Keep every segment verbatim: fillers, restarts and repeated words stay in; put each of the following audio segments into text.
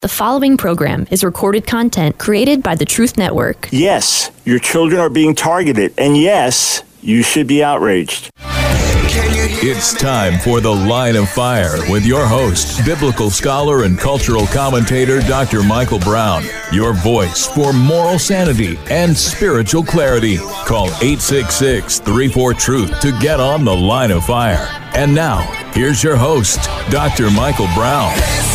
The following program is recorded content created by the Truth Network. Yes, your children are being targeted, and yes, you should be outraged. It's time for The Line of Fire with your host, biblical scholar and cultural commentator, Doctor Michael Brown. Your voice for moral sanity and spiritual clarity. Call eight six six, three four, truth to get on The Line of Fire. And now, here's your host, Doctor Michael Brown.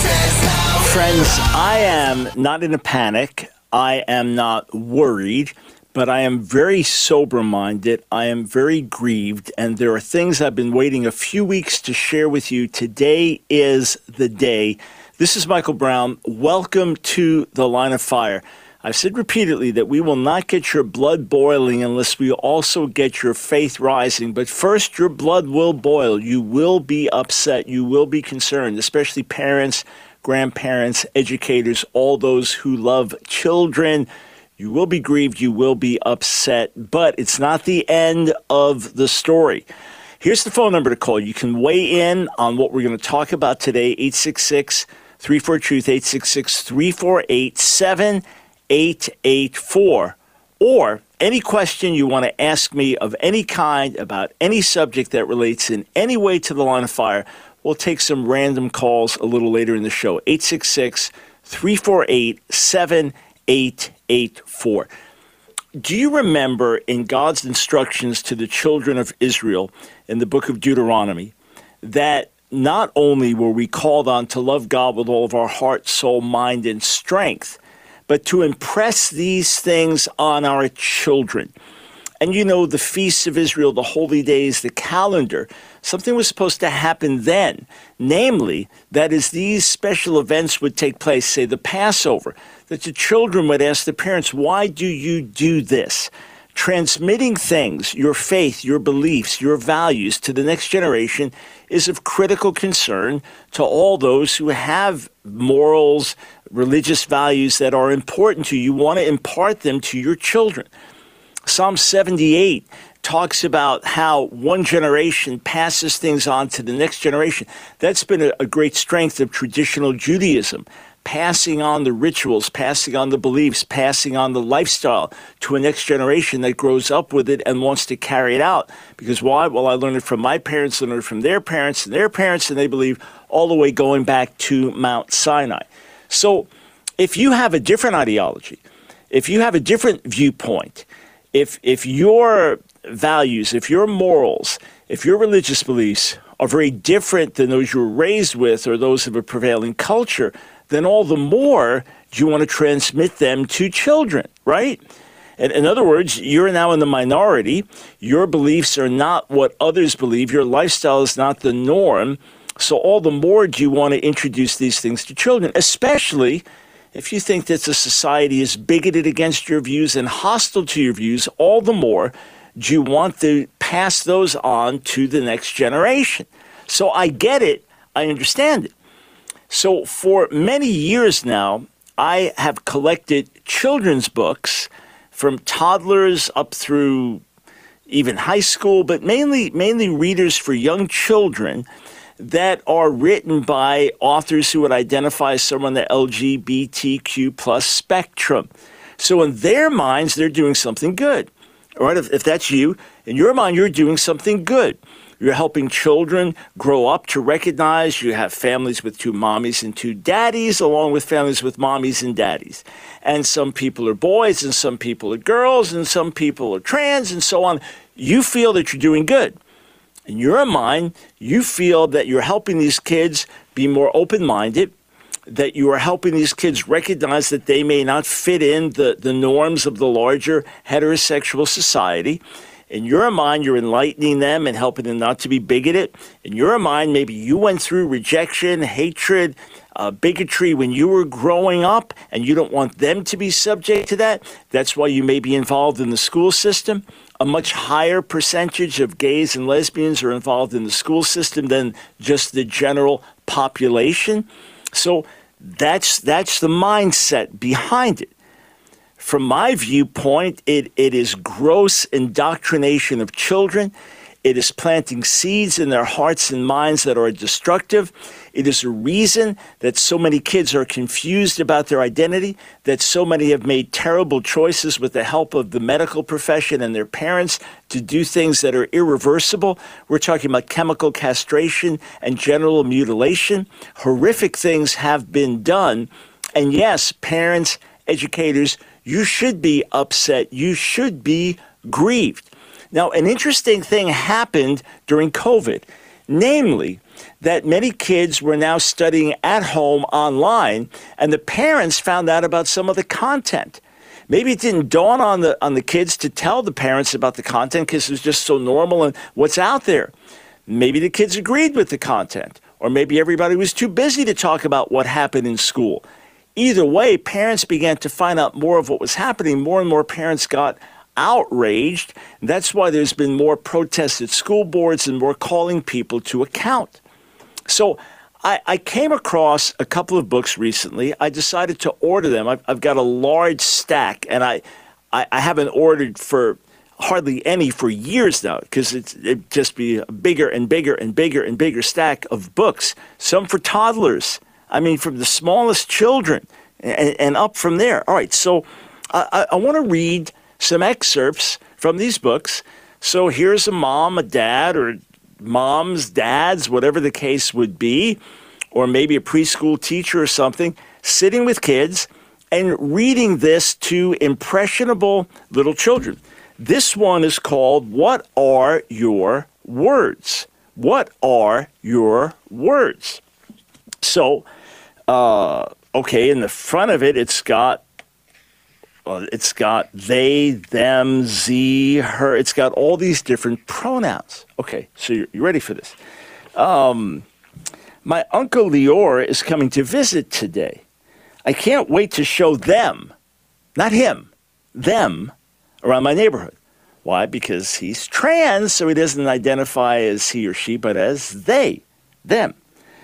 Friends, I am not in a panic. I am not worried. But I am very sober-minded, I am very grieved, and there are things I've been waiting a few weeks to share with you. Today is the day. This is Michael Brown. Welcome to The Line of Fire. I've said repeatedly that we will not get your blood boiling unless we also get your faith rising. But first, your blood will boil. You will be upset. You will be concerned, especially parents, grandparents, educators, all those who love children. You will be grieved, you will be upset, but it's not the end of the story. Here's the phone number to call. You can weigh in on what we're going to talk about today, eight six six, three four, truth, eight six six, three four eight, seven eight eight four. Or any question you want to ask me of any kind about any subject that relates in any way to the Line of Fire. We'll take some random calls a little later in the show, eight six six, three four eight, seven eight eight four. Do you remember in God's instructions to the children of Israel in the book of Deuteronomy that not only were we called on to love God with all of our heart, soul, mind, and strength, but to impress these things on our children? And you know, the feasts of Israel, the holy days, the calendar, something was supposed to happen then. Namely, that as these special events would take place, say the Passover, that the children would ask the parents, why do you do this? Transmitting things, your faith, your beliefs, your values to the next generation is of critical concern to all those who have morals, religious values that are important to you. You want to impart them to your children. Psalm seventy-eight talks about how one generation passes things on to the next generation. That's been a, a great strength of traditional Judaism, passing on the rituals, passing on the beliefs, passing on the lifestyle to a next generation that grows up with it and wants to carry it out. Because why? Well, I learned it from my parents, I learned it from their parents and their parents, and they believe all the way going back to Mount Sinai. So if you have a different ideology, if you have a different viewpoint, If if your values, if your morals, if your religious beliefs are very different than those you were raised with or those of a prevailing culture, then all the more do you want to transmit them to children, right? In, in other words, you're now in the minority. Your beliefs are not what others believe. Your lifestyle is not the norm. So all the more do you want to introduce these things to children, especially if you think that the society is bigoted against your views and hostile to your views. All the more do you want to pass those on to the next generation. So I get it. I understand it. So for many years now, I have collected children's books from toddlers up through even high school, but mainly mainly readers for young children that are written by authors who would identify someone in the L G B T Q plus spectrum. So in their minds, they're doing something good. All right, if, if that's you, in your mind, you're doing something good. You're helping children grow up to recognize you have families with two mommies and two daddies, along with families with mommies and daddies. And some people are boys, and some people are girls, and some people are trans, and so on. You feel that you're doing good. In your mind, you feel that you're helping these kids be more open-minded, that you are helping these kids recognize that they may not fit in the, the norms of the larger heterosexual society. In your mind, you're enlightening them and helping them not to be bigoted. In your mind, maybe you went through rejection, hatred, uh, bigotry when you were growing up, and you don't want them to be subject to that. That's why you may be involved in the school system. A much higher percentage of gays and lesbians are involved in the school system than just the general population. So that's that's the mindset behind it. From my viewpoint, it, it is gross indoctrination of children. It is planting seeds in their hearts and minds that are destructive. It is a reason that so many kids are confused about their identity, that so many have made terrible choices with the help of the medical profession and their parents to do things that are irreversible. We're talking about chemical castration and genital mutilation. Horrific things have been done. And yes, parents, educators, you should be upset. You should be grieved. Now, an interesting thing happened during COVID, namely that many kids were now studying at home online, and the parents found out about some of the content. Maybe it didn't dawn on the on the kids to tell the parents about the content because it was just so normal and what's out there. Maybe the kids agreed with the content, or maybe everybody was too busy to talk about what happened in school. Either way, parents began to find out more of what was happening. More and more parents got outraged. That's why there's been more protests at school boards and more calling people to account. So I, I came across a couple of books recently. I decided to order them. I've, I've got a large stack, and I, I, I haven't ordered for hardly any for years now because it's it'd just be a bigger and bigger and bigger and bigger stack of books, some for toddlers. I mean, from the smallest children and, and up from there. All right, so I, I want to read some excerpts from these books. So here's a mom, a dad, or moms, dads, whatever the case would be, or maybe a preschool teacher or something, sitting with kids and reading this to impressionable little children. This one is called, What Are Your Words? What are your words? So, uh, okay, in the front of it, it's got Uh, it's got they, them, ze, her. It's got all these different pronouns. Okay, so you're, you're ready for this. Um, my Uncle Lior is coming to visit today. I can't wait to show them, not him, them, around my neighborhood. Why? Because he's trans, so he doesn't identify as he or she, but as they, them.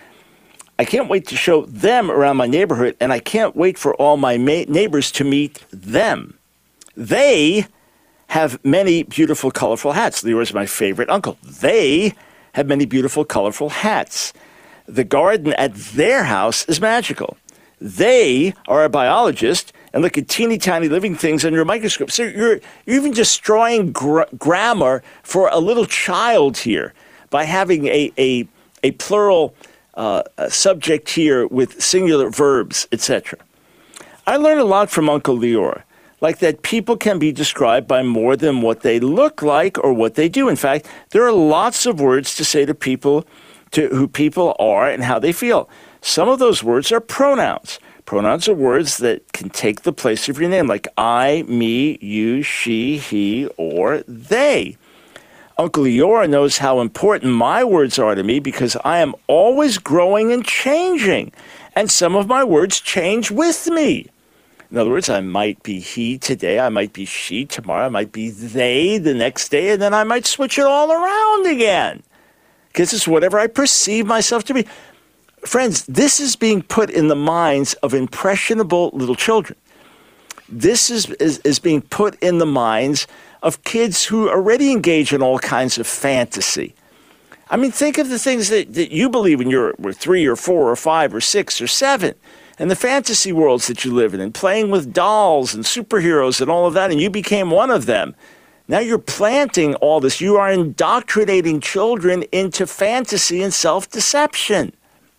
I can't wait to show them around my neighborhood, and I can't wait for all my ma- neighbors to meet them. They have many beautiful, colorful hats. Lior is my favorite uncle. They have many beautiful, colorful hats. The garden at their house is magical. They are a biologist and look at teeny tiny living things under a microscope. So you're, you're even destroying gr- grammar for a little child here by having a, a, a plural Uh, a subject here with singular verbs, et cetera. I learned a lot from Uncle Lior, like that people can be described by more than what they look like or what they do. In fact, there are lots of words to say to people, to who people are and how they feel. Some of those words are pronouns. Pronouns are words that can take the place of your name, like I, me, you, she, he, or they. Uncle Lior knows how important my words are to me because I am always growing and changing, and some of my words change with me. In other words, I might be he today, I might be she tomorrow, I might be they the next day, and then I might switch it all around again because it's whatever I perceive myself to be. Friends, this is being put in the minds of impressionable little children. This is, is, is being put in the minds of kids who already engage in all kinds of fantasy. I mean, think of the things that, that you believe when you're were three or four or five or six or seven, and the fantasy worlds that you live in, and playing with dolls and superheroes and all of that, and you became one of them. Now you're planting all this. You are indoctrinating children into fantasy and self-deception.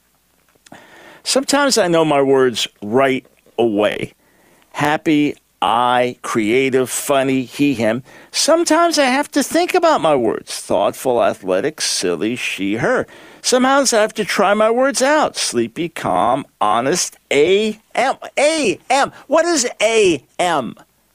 Sometimes I know my words right away. Happy, I, creative, funny, he, him. Sometimes I have to think about my words. Thoughtful, athletic, silly, she, her. Sometimes I have to try my words out. Sleepy, calm, honest, A, M. A, M. What is A, M?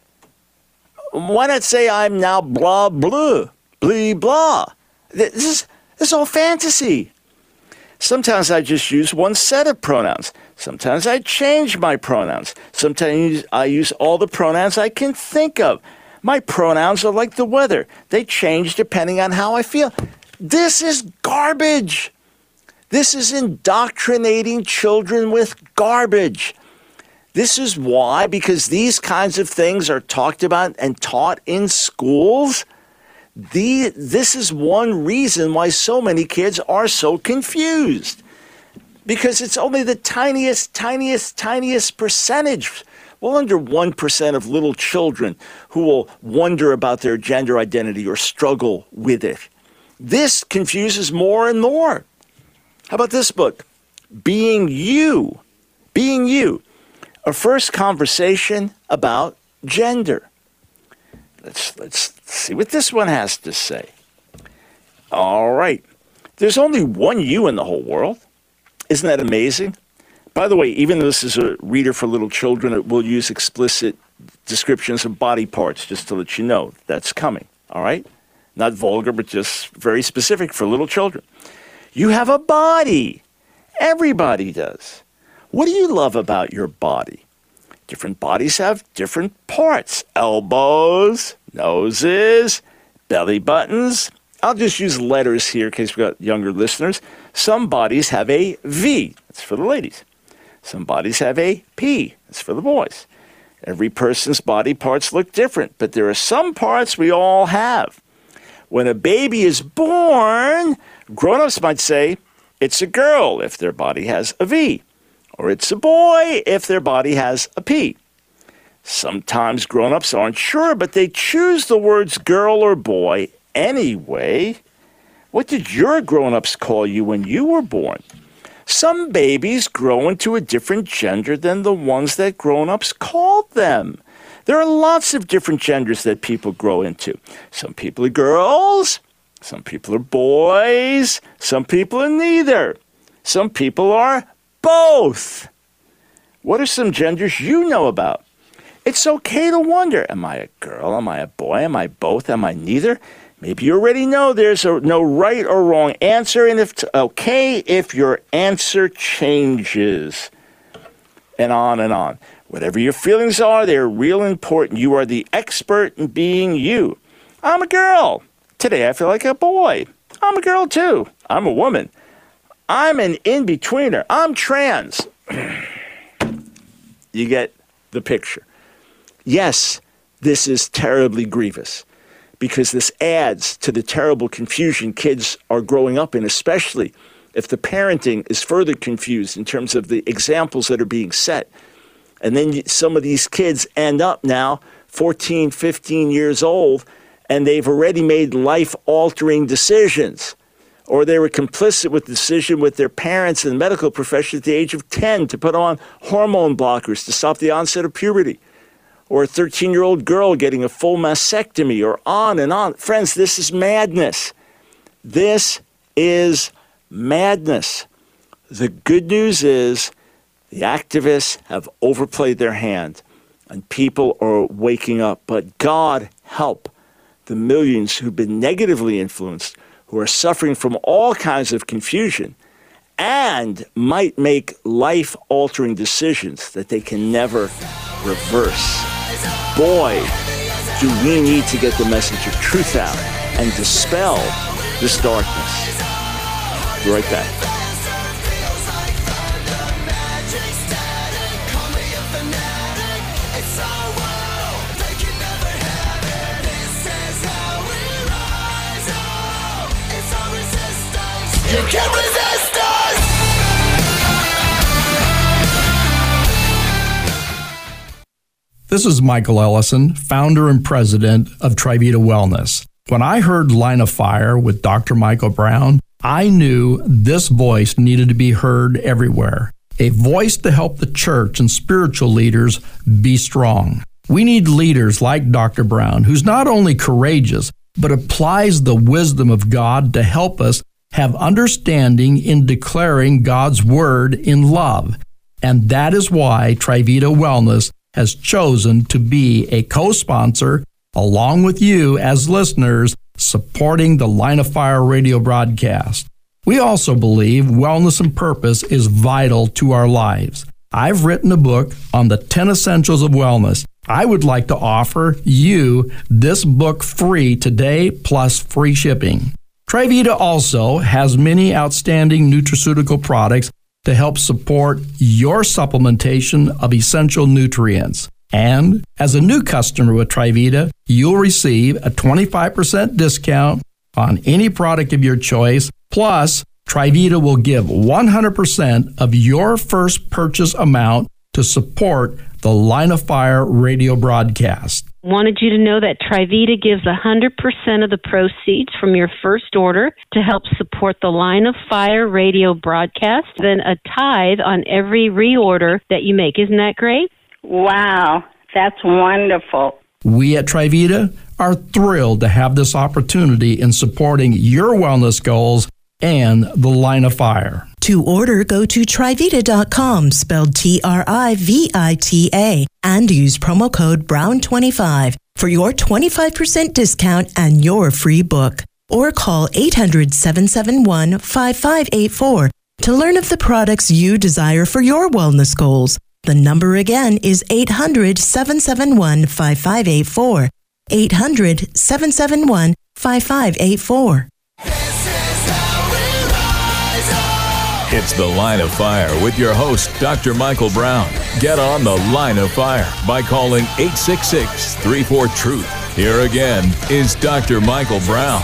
Why not say I'm now blah, blah, blee, blah? This is, this is all fantasy. Sometimes I just use one set of pronouns. Sometimes I change my pronouns. Sometimes I use all the pronouns I can think of. My pronouns are like the weather. They change depending on how I feel. This is garbage. This is indoctrinating children with garbage. This is why, because these kinds of things are talked about and taught in schools, The, this is one reason why so many kids are so confused. Because it's only the tiniest, tiniest, tiniest percentage, well under one percent of little children who will wonder about their gender identity or struggle with it. This confuses more and more. How about this book? Being You. Being You. A first conversation about gender. Let's, let's see what this one has to say. All right. There's only one you in the whole world. Isn't that amazing? By the way, even though this is a reader for little children, it will use explicit descriptions of body parts, just to let you know that's coming. All right? Not vulgar, but just very specific for little children. You have a body. Everybody does. What do you love about your body? Different bodies have different parts. Elbows, noses, belly buttons. I'll just use letters here in case we've got younger listeners. Some bodies have a V. That's for the ladies. Some bodies have a P. That's for the boys. Every person's body parts look different, but there are some parts we all have. When a baby is born, grown-ups might say it's a girl if their body has a V, or it's a boy if their body has a P. Sometimes grown-ups aren't sure, but they choose the words girl or boy anyway. What did your grown-ups call you when you were born? Some babies grow into a different gender than the ones that grown-ups called them. There are lots of different genders that people grow into. Some people are girls, some people are boys, some people are neither. Some people are both. What are some genders you know about? It's okay to wonder, am I a girl? Am I a boy? Am I both? Am I neither? Maybe you already know there's a, no right or wrong answer, and if it's okay if your answer changes. And on and on. Whatever your feelings are, they're real important. You are the expert in being you. I'm a girl. Today I feel like a boy. I'm a girl too. I'm a woman. I'm an in-betweener. I'm trans. You get the picture. Yes, this is terribly grievous because this adds to the terrible confusion kids are growing up in, especially if the parenting is further confused in terms of the examples that are being set. And then some of these kids end up now fourteen, fifteen years old, and they've already made life-altering decisions. Or they were complicit with the decision with their parents and the medical profession at the age of ten to put on hormone blockers to stop the onset of puberty. Or a thirteen-year-old girl getting a full mastectomy, or on and on. Friends, this is madness. This is madness. The good news is the activists have overplayed their hand and people are waking up. But God help the millions who've been negatively influenced, who are suffering from all kinds of confusion and might make life-altering decisions that they can never reverse. Boy, do we need to get the message of truth out and dispel this darkness. Be right back. You can't resist us! This is Michael Ellison, founder and president of Trivita Wellness. When I heard Line of Fire with Doctor Michael Brown, I knew this voice needed to be heard everywhere. A voice to help the church and spiritual leaders be strong. We need leaders like Doctor Brown, who's not only courageous, but applies the wisdom of God to help us have understanding in declaring God's word in love. And that is why Trivita Wellness has chosen to be a co-sponsor, along with you as listeners, supporting the Line of Fire radio broadcast. We also believe wellness and purpose is vital to our lives. I've written a book on the ten essentials of wellness. I would like to offer you this book free today, plus free shipping. Trivita also has many outstanding nutraceutical products to help support your supplementation of essential nutrients. And as a new customer with Trivita, you'll receive a twenty-five percent discount on any product of your choice. Plus, Trivita will give one hundred percent of your first purchase amount to support the Line of Fire radio broadcast. Wanted you to know that Trivita gives one hundred percent of the proceeds from your first order to help support the Line of Fire radio broadcast, then a tithe on every reorder that you make. Isn't that great? Wow, that's wonderful. We at Trivita are thrilled to have this opportunity in supporting your wellness goals and the Line of Fire. To order, go to Trivita dot com, spelled T R I V I T A, and use promo code Brown twenty-five for your twenty-five percent discount and your free book. Or call eight hundred, seven seven one, five five eight four to learn of the products you desire for your wellness goals. The number again is eight hundred, seven seven one, five five eight four. eight hundred, seven seven one, five five eight four. It's the Line of Fire with your host, Doctor Michael Brown. Get on the Line of Fire by calling eight six six, three four, truth. Here again is Doctor Michael Brown.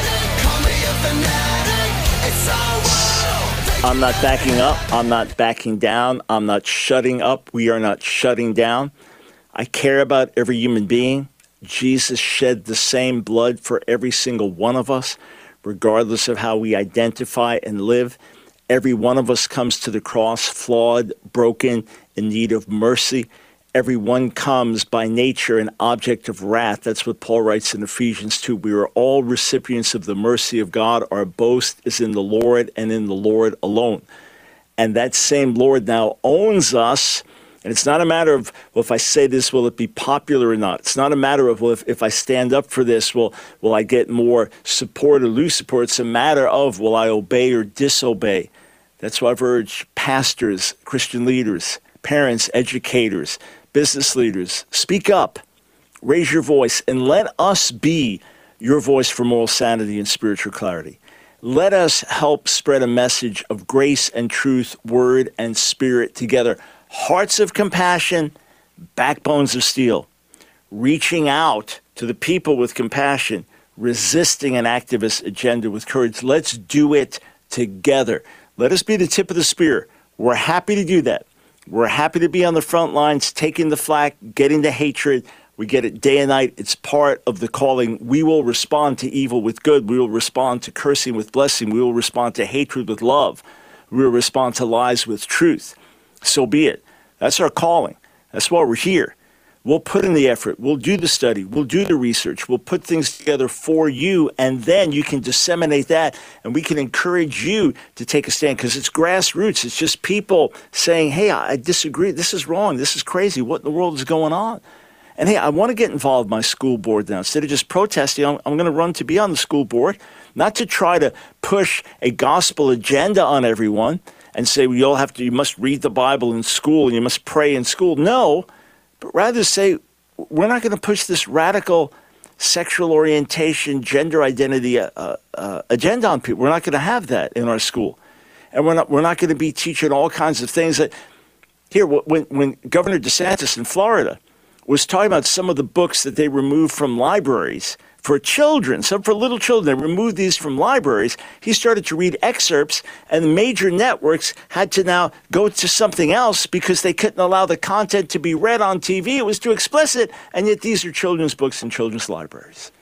I'm not backing up. I'm not backing down. I'm not shutting up. We are not shutting down. I care about every human being. Jesus shed the same blood for every single one of us, regardless of how we identify and live. Every one of us comes to the cross flawed, broken, in need of mercy. Every one comes by nature an object of wrath. That's what Paul writes in Ephesians two. We are all recipients of the mercy of God. Our boast is in the Lord and in the Lord alone. And that same Lord now owns us. And it's not a matter of, well, if I say this, will it be popular or not? It's not a matter of, well, if, if I stand up for this, will, will I get more support or lose support? It's a matter of, will I obey or disobey? That's why I've urged pastors, Christian leaders, parents, educators, business leaders, speak up, raise your voice, and let us be your voice for moral sanity and spiritual clarity. Let us help spread a message of grace and truth, word and spirit together. Hearts of compassion, backbones of steel. Reaching out to the people with compassion, resisting an activist agenda with courage. Let's do it together. Let us be the tip of the spear. We're happy to do that. We're happy to be on the front lines, taking the flak, getting the hatred. We get it day and night. It's part of the calling. We will respond to evil with good. We will respond to cursing with blessing. We will respond to hatred with love. We will respond to lies with truth. So be it. That's our calling. That's why we're here. We'll put in the effort. We'll do the study. We'll do the research. We'll put things together for you, and then you can disseminate that, and we can encourage you to take a stand, because it's grassroots. It's just people saying, hey, I disagree. This is wrong. This is crazy. What in the world is going on? And, hey, I want to get involved with my school board now. Instead of just protesting, I'm, I'm going to run to be on the school board, not to try to push a gospel agenda on everyone and say, well, you'll have to, you must read the Bible in school and you must pray in school. No. But rather say, we're not going to push this radical sexual orientation, gender identity uh, uh, agenda on people. We're not going to have that in our school. And we're not, we're not going to be teaching all kinds of things that, here, when, when Governor DeSantis in Florida was talking about some of the books that they removed from libraries for children, some for little children, they removed these from libraries. He started to read excerpts, and the major networks had to now go to something else because they couldn't allow the content to be read on T V. It was too explicit, and yet these are children's books in children's libraries.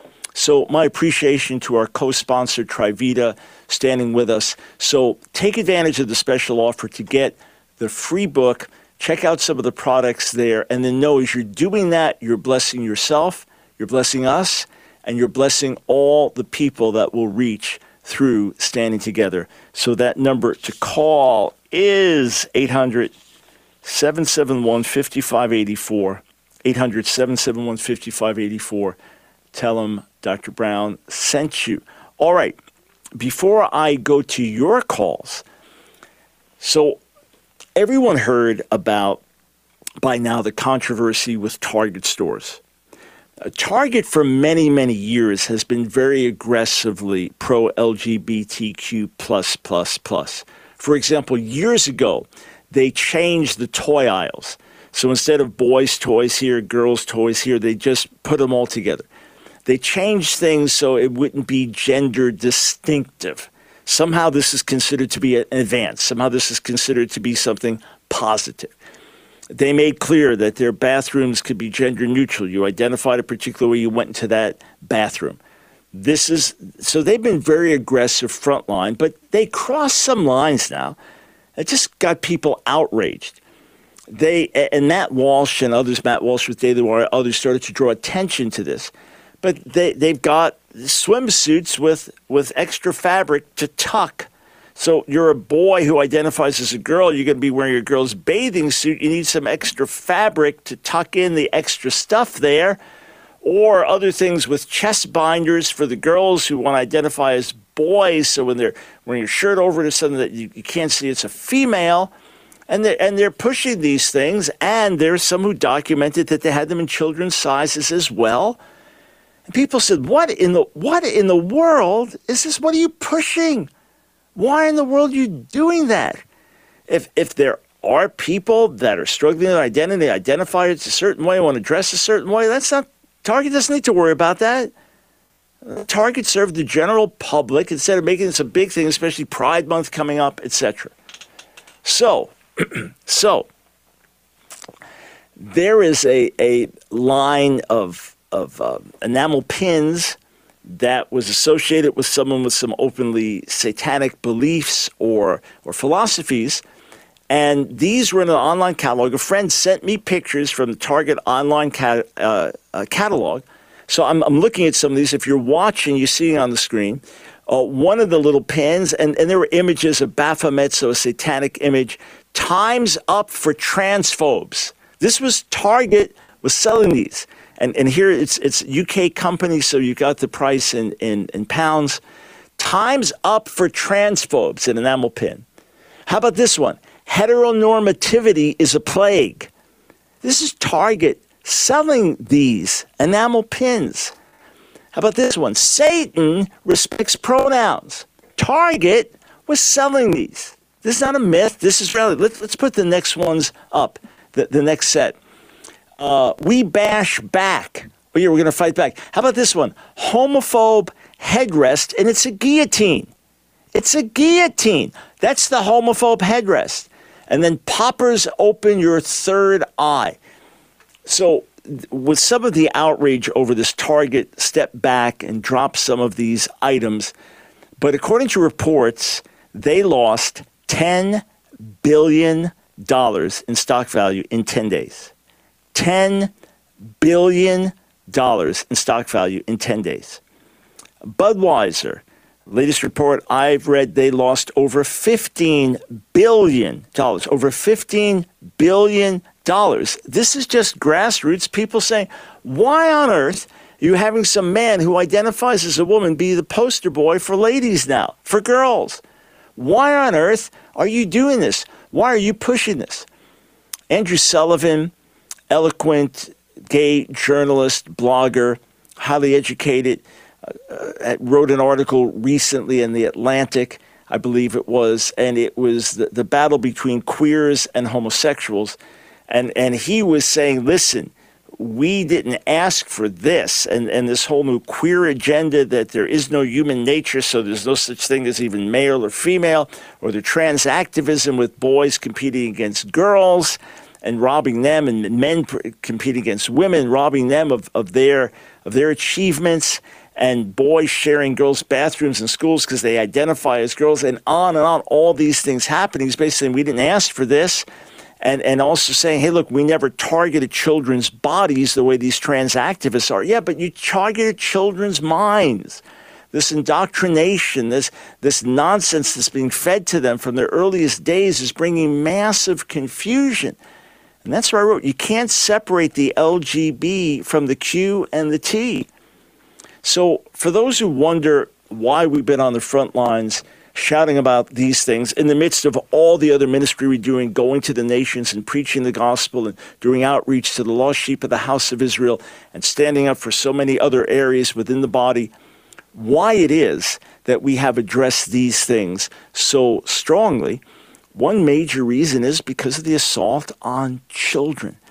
So my appreciation to our co-sponsor, Trivita, standing with us. So take advantage of the special offer to get the free book. Check out some of the products there, and then know as you're doing that, you're blessing yourself, you're blessing us, and you're blessing all the people that will reach through standing together. So that number to call is eight hundred, seven seven one, five five eight four, eight hundred, seven seven one, five five eight four. Tell them Doctor Brown sent you. All right, before I go to your calls, so everyone heard about, by now, the controversy with Target stores. Target for many, many years has been very aggressively pro-L G B T Q plus, plus, plus. For example, years ago, they changed the toy aisles So instead of boys' toys here, girls' toys here, they just put them all together. They changed things so it wouldn't be gender distinctive. Somehow this is considered to be an advance. Somehow this is considered to be something positive. They made clear that their bathrooms could be gender neutral. You identified a particular way, you went into that bathroom. This is so they've been very aggressive frontline, but they crossed some lines now. It just got people outraged. They and Matt Walsh and others, Matt Walsh with Daily Wire, others started to draw attention to this. But they they've got swimsuits with with extra fabric to tuck. So you're a boy who identifies as a girl, you're going to be wearing a girl's bathing suit. You need some extra fabric to tuck in the extra stuff there. Or other things with chest binders for the girls who want to identify as boys. So when they're wearing your shirt over to something that you, you can't see it's a female. And they're, and they're pushing these things. And there's some who documented that they had them in children's sizes as well. And people said, what in the what in the world is this? What are you pushing? Why in the world are you doing that? If if there are people that are struggling with identity, identify it a certain way, want to dress a certain way, that's not, Target doesn't need to worry about that. Target served the general public instead of making this a big thing, especially Pride Month coming up, et cetera. So, so there is a, a line of, of uh, enamel pins that was associated with someone with some openly satanic beliefs or or philosophies. And these were in an online catalog. A friend sent me pictures from the Target online cat, uh, uh, catalog. So I'm, I'm looking at some of these. If you're watching, you see on the screen, uh, one of the little pins, and, and there were images of Baphomet, so a satanic image, times up for transphobes. This was Target was selling these. And and here it's it's U K company, so you got the price in, in, in pounds. Times up for transphobes, an enamel pin. How about this one? Heteronormativity is a plague. This is Target selling these enamel pins. How about this one? Satan respects pronouns. Target was selling these. This is not a myth. This is reality. Let's, let's put the next ones up, the, the next set. Uh, we bash back. Oh, yeah, we're going to fight back. How about this one? Homophobe headrest, and it's a guillotine. It's a guillotine. That's the homophobe headrest. And then poppers open your third eye. So with some of the outrage over this, Target stepped back and dropped some of these items. But according to reports, they lost ten billion dollars in stock value in ten days. ten billion dollars in stock value in ten days. Budweiser, latest report I've read, they lost over fifteen billion dollars. Over fifteen billion dollars. This is just grassroots people saying, why on earth are you having some man who identifies as a woman be the poster boy for ladies now, for girls? Why on earth are you doing this? Why are you pushing this? Andrew Sullivan, eloquent, gay journalist, blogger, highly educated, uh, wrote an article recently in The Atlantic, I believe it was, and it was the, the battle between queers and homosexuals. And, and he was saying, listen, we didn't ask for this, and, and this whole new queer agenda that there is no human nature, so there's no such thing as even male or female, or the trans activism with boys competing against girls and robbing them, and men competing against women, robbing them of, of their of their achievements, and boys sharing girls' bathrooms in schools because they identify as girls, and on and on, all these things happening. He's basically saying we didn't ask for this, and, and also saying, hey, look, we never targeted children's bodies the way these trans activists are. Yeah, but you targeted children's minds. This indoctrination, this this nonsense that's being fed to them from their earliest days is bringing massive confusion. And that's why I wrote, you can't separate the L G B from the Q and the T. So for those who wonder why we've been on the front lines shouting about these things in the midst of all the other ministry we're doing, going to the nations and preaching the gospel and doing outreach to the lost sheep of the house of Israel and standing up for so many other areas within the body, why it is that we have addressed these things so strongly, one major reason is because of the assault on children.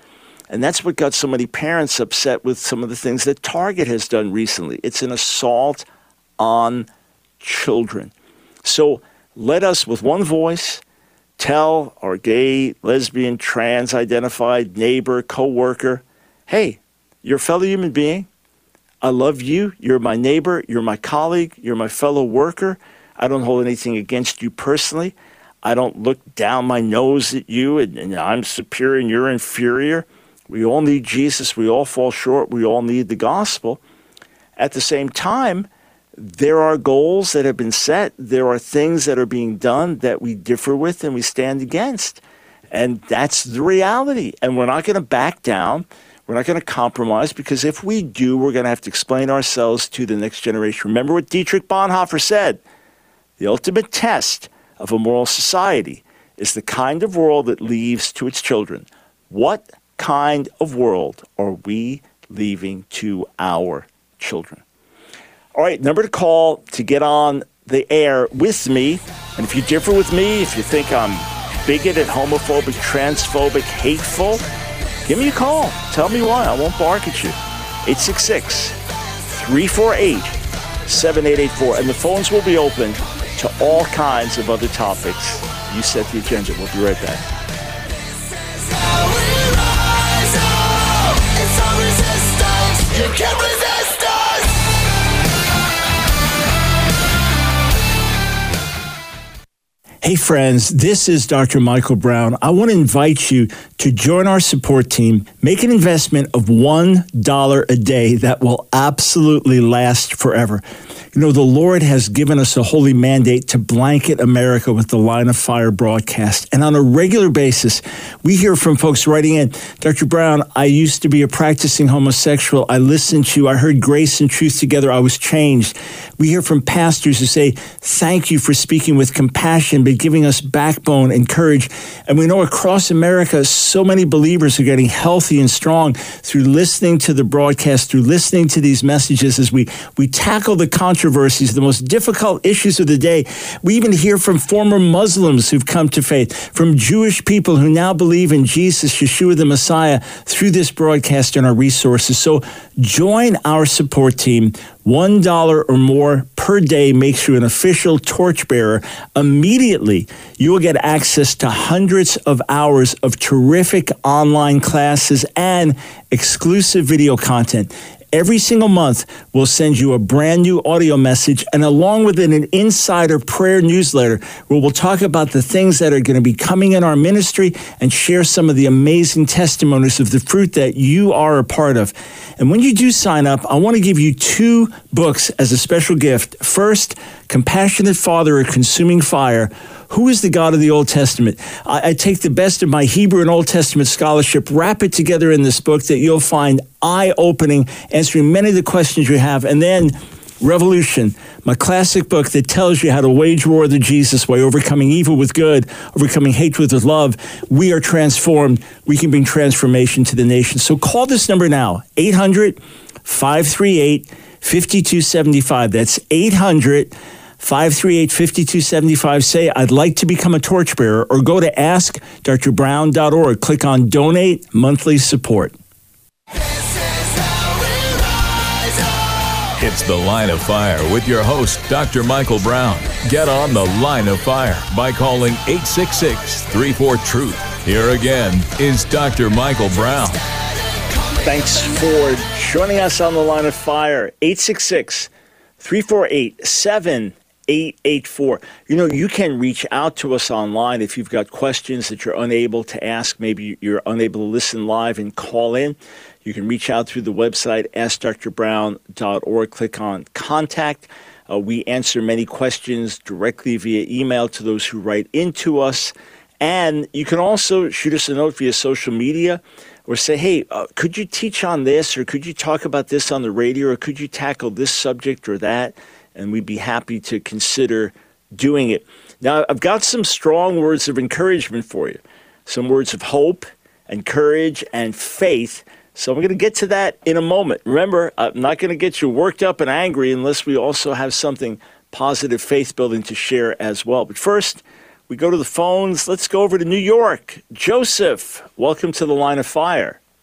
And that's what got so many parents upset with some of the things that Target has done recently. It's an assault on children. So let us, with one voice, tell our gay, lesbian, trans-identified neighbor, coworker, hey, you're a fellow human being. I love you. You're my neighbor. You're my colleague. You're my fellow worker. I don't hold anything against you personally. I don't look down my nose at you and, and I'm superior and you're inferior. We all need Jesus. We all fall short. We all need the gospel. At the same time, there are goals that have been set. There are things that are being done that we differ with and we stand against. And that's the reality. And we're not going to back down. We're not going to compromise, because if we do, we're going to have to explain ourselves to the next generation. Remember what Dietrich Bonhoeffer said. The ultimate test of a moral society is the kind of world it leaves to its children. What kind of world are we leaving to our children? All right, number to call to get on the air with me. And if you differ with me, if you think I'm bigoted, homophobic, transphobic, hateful, give me a call. Tell me why. I won't bark at you. eight six six, three four eight, seven eight eight four. And the phones will be open to all kinds of other topics. You set the agenda. We'll be right back. You can't resist us! Hey friends, this is Doctor Michael Brown. I want to invite you to join our support team. Make an investment of one dollar a day that will absolutely last forever. You know, the Lord has given us a holy mandate to blanket America with the Line of Fire broadcast. And on a regular basis, we hear from folks writing in, Doctor Brown, I used to be a practicing homosexual. I listened to you. I heard grace and truth together. I was changed. We hear from pastors who say, thank you for speaking with compassion, but giving us backbone and courage. And we know across America, so many believers are getting healthy and strong through listening to the broadcast, through listening to these messages as we, we tackle the controversies, the most difficult issues of the day. We even hear from former Muslims who've come to faith, from Jewish people who now believe in Jesus, Yeshua the Messiah, through this broadcast and our resources. So join our support team. One dollar or more per day makes you an official torchbearer. Immediately, you will get access to hundreds of hours of terrific online classes and exclusive video content. Every single month, we'll send you a brand new audio message, and along with it, an insider prayer newsletter where we'll talk about the things that are going to be coming in our ministry and share some of the amazing testimonies of the fruit that you are a part of. And when you do sign up, I want to give you two books as a special gift. First, Compassionate Father, A Consuming Fire. Who is the God of the Old Testament? I, I take the best of my Hebrew and Old Testament scholarship, wrap it together in this book that you'll find eye-opening, answering many of the questions you have. And then Revolution, my classic book that tells you how to wage war the Jesus way, overcoming evil with good, overcoming hatred with love. We are transformed. We can bring transformation to the nation. So call this number now, eight hundred, five three eight, five two seven five. That's eight hundred, five three eight, five two seven five. Say, I'd like to become a torchbearer, or go to ask dr brown dot org. Click on Donate Monthly Support. It's The Line of Fire with your host, Doctor Michael Brown. Get on The Line of Fire by calling eight six six, three four, truth. Here again is Doctor Michael Brown. Thanks for joining us on The Line of Fire. eight six six, three four eight, seven eight eight four. You know, you can reach out to us online if you've got questions that you're unable to ask. Maybe you're unable to listen live and call in. You can reach out through the website, ask dr brown dot org. Click on Contact. Uh, we answer many questions directly via email to those who write into us. And you can also shoot us a note via social media, or say, hey, uh, could you teach on this, or could you talk about this on the radio, or could you tackle this subject or that? And we'd be happy to consider doing it. Now, I've got some strong words of encouragement for you, some words of hope and courage and faith. So I'm going to get to that in a moment. Remember, I'm not going to get you worked up and angry unless we also have something positive, faith-building to share as well. But first, we go to the phones. Let's go over to New York. Joseph, welcome to The Line of Fire.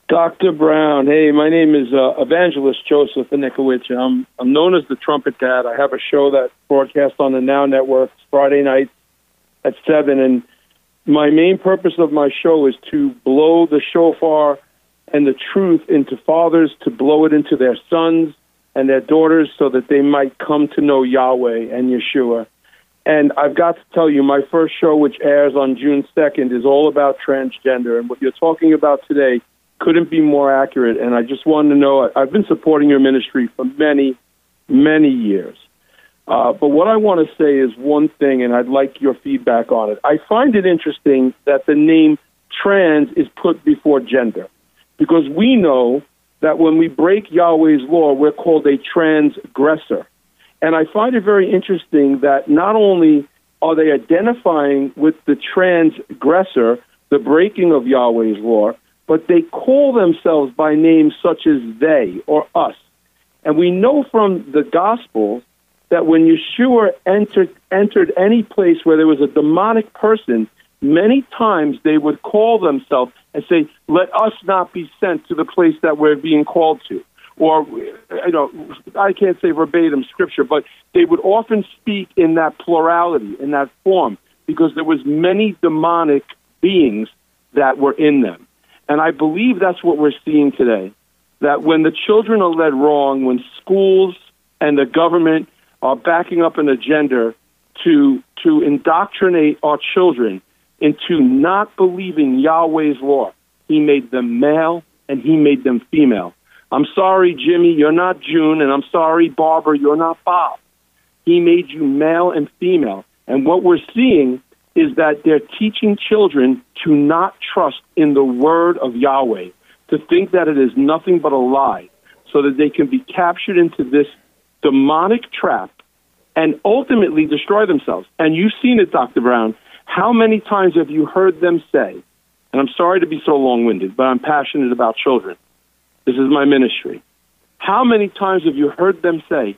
Doctor Brown, hey, my name is uh, Evangelist Joseph Anikowicz. I'm, I'm known as the Trumpet Dad. I have a show that broadcasts on the Now Network Friday nights at seven, and my main purpose of my show is to blow the shofar and the truth into fathers, to blow it into their sons and their daughters so that they might come to know Yahweh and Yeshua. And I've got to tell you, my first show, which airs on June second, is all about transgender, and what you're talking about today couldn't be more accurate. And I just wanted to know, I've been supporting your ministry for many, many years. Uh, but what I want to say is one thing, and I'd like your feedback on it. I find it interesting that the name trans is put before gender, because we know that when we break Yahweh's law, we're called a transgressor. And I find it very interesting that not only are they identifying with the transgressor, the breaking of Yahweh's law, but they call themselves by names such as they or us. And we know from the Gospels that when Yeshua entered, entered any place where there was a demonic person, many times they would call themselves and say, let us not be sent to the place that we're being called to. Or, you know, I can't say verbatim scripture, but they would often speak in that plurality, in that form, because there was many demonic beings that were in them. And I believe that's what we're seeing today, that when the children are led wrong, when schools and the government are backing up an agenda to to indoctrinate our children into not believing Yahweh's law. He made them male and he made them female. I'm sorry, Jimmy, you're not June, and I'm sorry, Barbara, you're not Bob. He made you male and female. And what we're seeing is that they're teaching children to not trust in the word of Yahweh, to think that it is nothing but a lie, so that they can be captured into this demonic trap and ultimately destroy themselves. And you've seen it, Doctor Brown. How many times have you heard them say, and I'm sorry to be so long-winded, but I'm passionate about children. This is my ministry. How many times have you heard them say,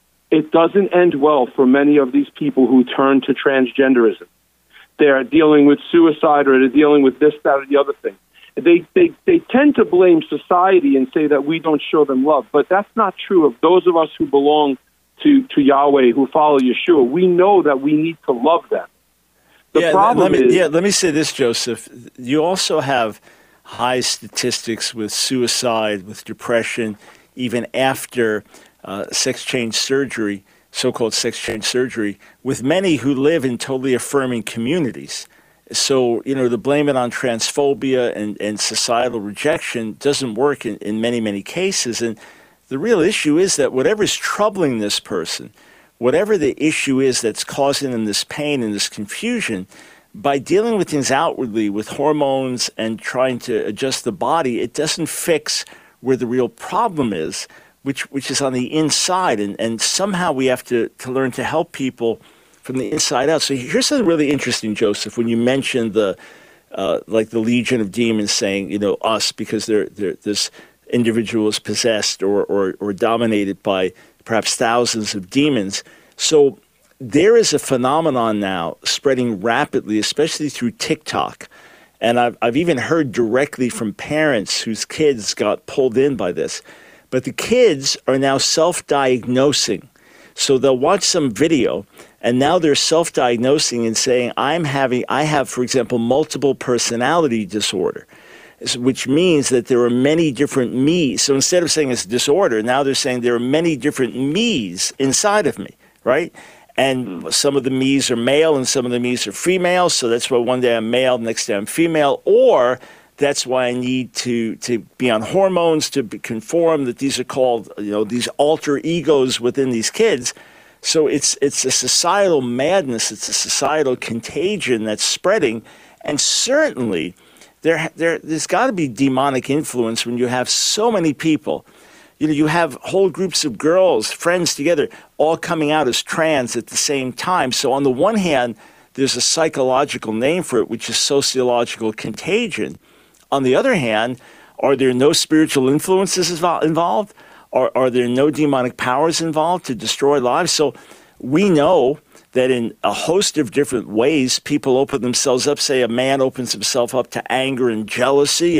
it doesn't end well for many of these people who turn to transgenderism? They're dealing with suicide, or they're dealing with this, that, or the other thing. They, they, they tend to blame society and say that we don't show them love, but that's not true of those of us who belong to, to Yahweh, who follow Yeshua. We know that we need to love them. The yeah, problem let me, is... Yeah, let me say this, Joseph. You also have high statistics with suicide, with depression, even after uh, sex change surgery, so-called sex change surgery, with many who live in totally affirming communities. So, you know, to blame it on transphobia and, and societal rejection doesn't work in, in many, many cases. And the real issue is that whatever's troubling this person, whatever the issue is that's causing them this pain and this confusion, by dealing with things outwardly with hormones and trying to adjust the body, it doesn't fix where the real problem is, which which is on the inside. And, and somehow we have to, to learn to help people from the inside out. So here's something really interesting, Joseph, when you mentioned the uh, like the legion of demons saying, you know, us, because they're, they're, this individual is possessed or, or, or dominated by perhaps thousands of demons. So there is a phenomenon now spreading rapidly, especially through TikTok. And I've, I've even heard directly from parents whose kids got pulled in by this. But the kids are now self-diagnosing. So they'll watch some video, and now they're self-diagnosing and saying, I'm having, I have, for example, multiple personality disorder, which means that there are many different me's. So instead of saying it's disorder, now they're saying there are many different me's inside of me, right? And some of the me's are male and some of the me's are female. So that's why one day I'm male, the next day I'm female. Or that's why I need to, to be on hormones to be conform, that these are called, you know, these alter egos within these kids. So it's it's a societal madness. It's a societal contagion that's spreading. And certainly there, there, there's got to be demonic influence when you have so many people. You know, you have whole groups of girls, friends together, all coming out as trans at the same time. So on the one hand, there's a psychological name for it, which is sociological contagion. On the other hand, are there no spiritual influences involved? Are, are there no demonic powers involved to destroy lives? So we know that in a host of different ways, people open themselves up. Say a man opens himself up to anger and jealousy, and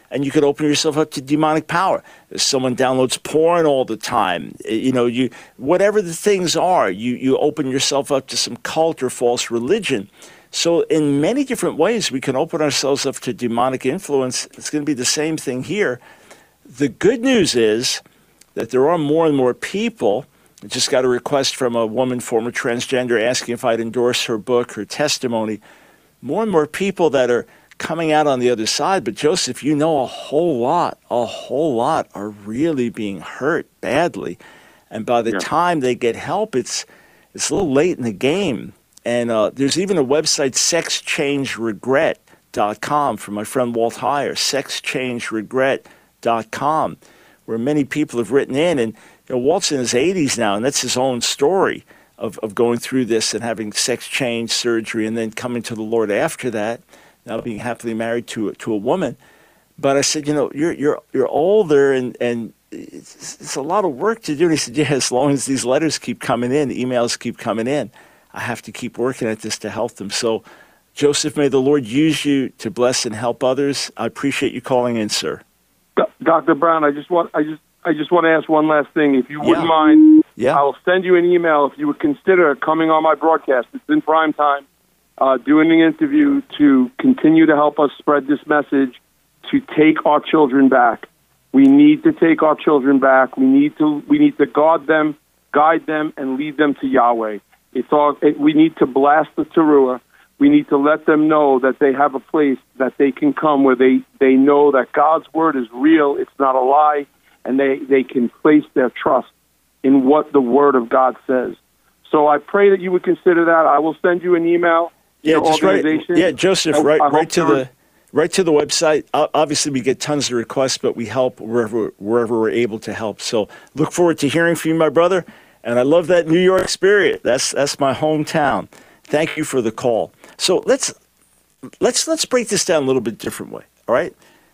And you could open yourself up to demonic power. If someone downloads porn all the time, you know, you whatever the things are, you, you open yourself up to some cult or false religion. So in many different ways, we can open ourselves up to demonic influence. It's going to be the same thing here. The good news is that there are more and more people. I just got a request from a woman, former transgender, asking if I'd endorse her book, her testimony. More and more people that are coming out on the other side. But Joseph, you know, a whole lot, a whole lot are really being hurt badly. And by the yeah. time they get help, it's it's a little late in the game. And uh, there's even a website, sex change regret dot com, from my friend Walt Heyer, sex change regret dot com, where many people have written in. And you know, Walt's in his eighties now, and that's his own story of, of going through this and having sex change surgery and then coming to the Lord after that, now being happily married to, to a woman. But I said, you know, you're you're you're older, and, and it's, it's a lot of work to do. And he said, yeah, as long as these letters keep coming in, emails keep coming in, I have to keep working at this to help them. So, Joseph, may the Lord use you to bless and help others. I appreciate you calling in, sir. Doctor Brown, I just want I just I just want to ask one last thing. If you wouldn't yeah. mind, yeah. I'll send you an email if you would consider coming on my broadcast. It's in prime time, uh, doing an interview to continue to help us spread this message to take our children back. We need to take our children back. We need to we need to guard them, guide them, and lead them to Yahweh. It's all. It, we need to blast the teruah. We need to let them know that they have a place that they can come where they, they know that God's word is real, it's not a lie, and they, they can place their trust in what the word of God says. So I pray that you would consider that. I will send you an email. Yeah, just right, yeah, Joseph, I, right, I right to the right to the website. Obviously, we get tons of requests, but we help wherever wherever we're able to help. So look forward to hearing from you, my brother. And I love that New York spirit. That's that's my hometown. Thank you for the call. So let's let's let's break this down a little bit different way. All right,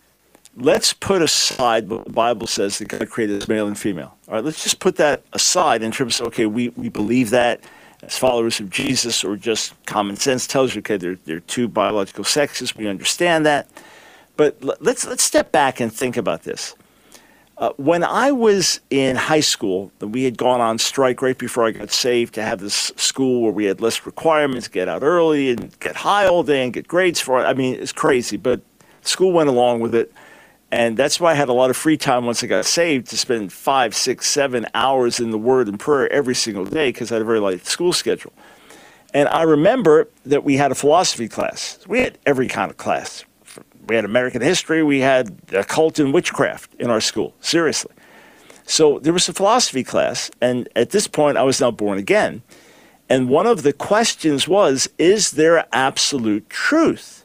let's put aside what the Bible says that God created as male and female. All right, let's just put that aside in terms of okay, we, we believe that as followers of Jesus, or just common sense tells you okay, there there are two biological sexes. We understand that, but let's let's step back and think about this. Uh, when I was in high school, we had gone on strike right before I got saved to have this school where we had less requirements, get out early and get high all day and get grades for it. I mean, it's crazy, but school went along with it. And that's why I had a lot of free time once I got saved to spend five, six, seven hours in the Word and prayer every single day because I had a very light school schedule. And I remember that we had a philosophy class. We had every kind of class. We had American history. We had occult and witchcraft in our school, seriously. So there was a philosophy class, and at this point, I was now born again. And one of the questions was, is there absolute truth?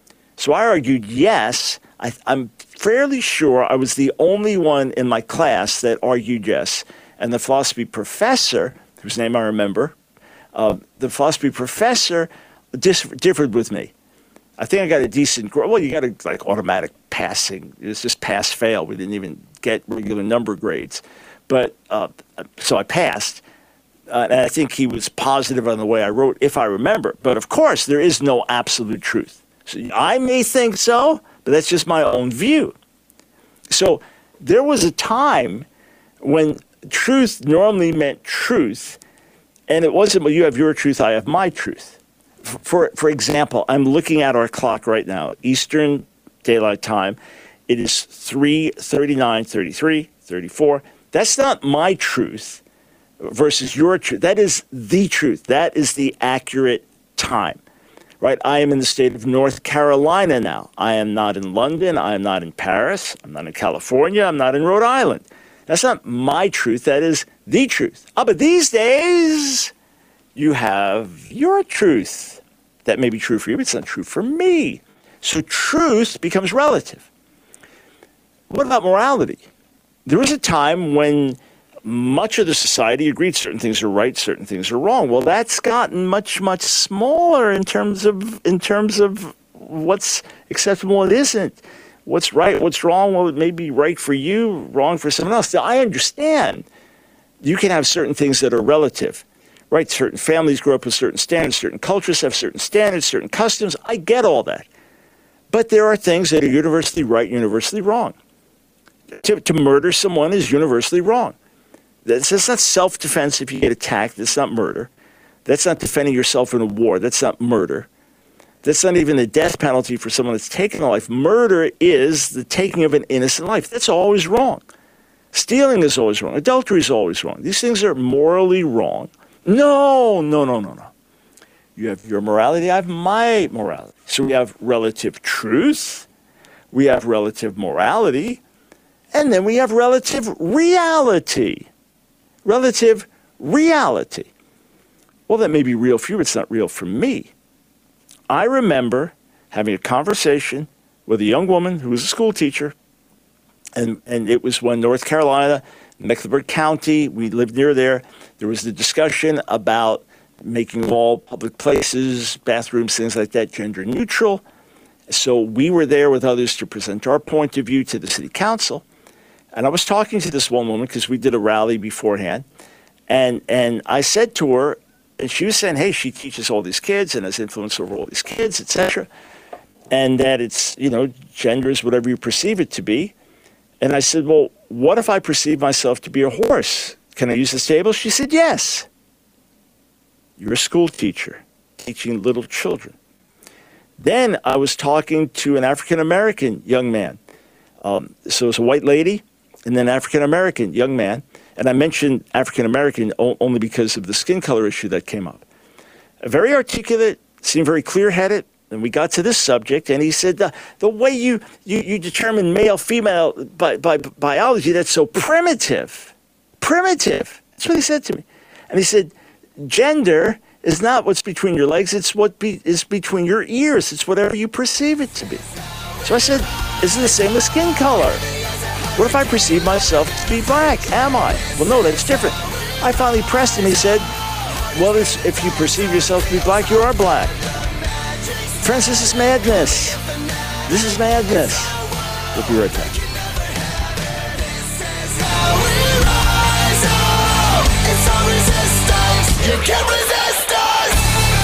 So I argued yes. I, I'm fairly sure I was the only one in my class that argued yes. And the philosophy professor, whose name I remember, uh, the philosophy professor dis- differed with me. I think I got a decent grade. Well, you got a like automatic passing. It was just pass-fail. We didn't even get regular number grades. But uh, so I passed. Uh, and I think he was positive on the way I wrote, if I remember. But, of course, there is no absolute truth. So I may think so, but that's just my own view. So there was a time when truth normally meant truth, and it wasn't, well, you have your truth, I have my truth. For for example, I'm looking at our clock right now, Eastern Daylight Time. It is three thirty-nine, thirty-three, thirty-four. That's not my truth versus your truth. That is the truth. That is the accurate time, right? I am in the state of North Carolina now. I am not in London. I am not in Paris. I'm not in California. I'm not in Rhode Island. That's not my truth. That is the truth. Oh, but these days, you have your truth. That may be true for you, but it's not true for me. So truth becomes relative. What about morality? There was a time when much of the society agreed certain things are right, certain things are wrong. Well, that's gotten much, much smaller in terms of in terms of what's acceptable and isn't. What's right, what's wrong? Well, it may be right for you, wrong for someone else. Now, I understand you can have certain things that are relative. Right, certain families grow up with certain standards, certain cultures have certain standards, certain customs. I get all that. But there are things that are universally right, universally wrong. To, to murder someone is universally wrong. That's, that's not self-defense if you get attacked. That's not murder. That's not defending yourself in a war. That's not murder. That's not even the death penalty for someone that's taken a life. Murder is the taking of an innocent life. That's always wrong. Stealing is always wrong. Adultery is always wrong. These things are morally wrong. No, no, no, no, no. You have your morality, I have my morality. So we have relative truth, we have relative morality, and then we have relative reality. Relative reality. Well, that may be real for you, it's not real for me. I remember having a conversation with a young woman who was a school teacher, and, and it was when North Carolina, Mecklenburg County, we lived near there, there was the discussion about making all public places, bathrooms, things like that, gender neutral. So we were there with others to present our point of view to the city council. And I was talking to this one woman because we did a rally beforehand. And, and I said to her, and she was saying, hey, she teaches all these kids and has influence over all these kids, et cetera. And that it's, you know, gender is whatever you perceive it to be. And I said, well, what if I perceive myself to be a horse? Can I use this table? She said, yes. You're a school teacher teaching little children. Then I was talking to an African-American young man. Um, so it was a white lady and then African-American young man. And I mentioned African-American o- only because of the skin color issue that came up. Very articulate, seemed very clear-headed. And we got to this subject, and he said, the, the way you, you, you determine male, female by, by biology, that's so primitive. Primitive. That's what he said to me. And he said, gender is not what's between your legs, it's what be, is between your ears. It's whatever you perceive it to be. So I said, isn't the same with skin color? What if I perceive myself to be black? Am I? Well, no, that's different. I finally pressed him. He said, well, it's, if you perceive yourself to be black, you are black. Friends, this is madness. This is madness. We'll be right back. You can't resist us!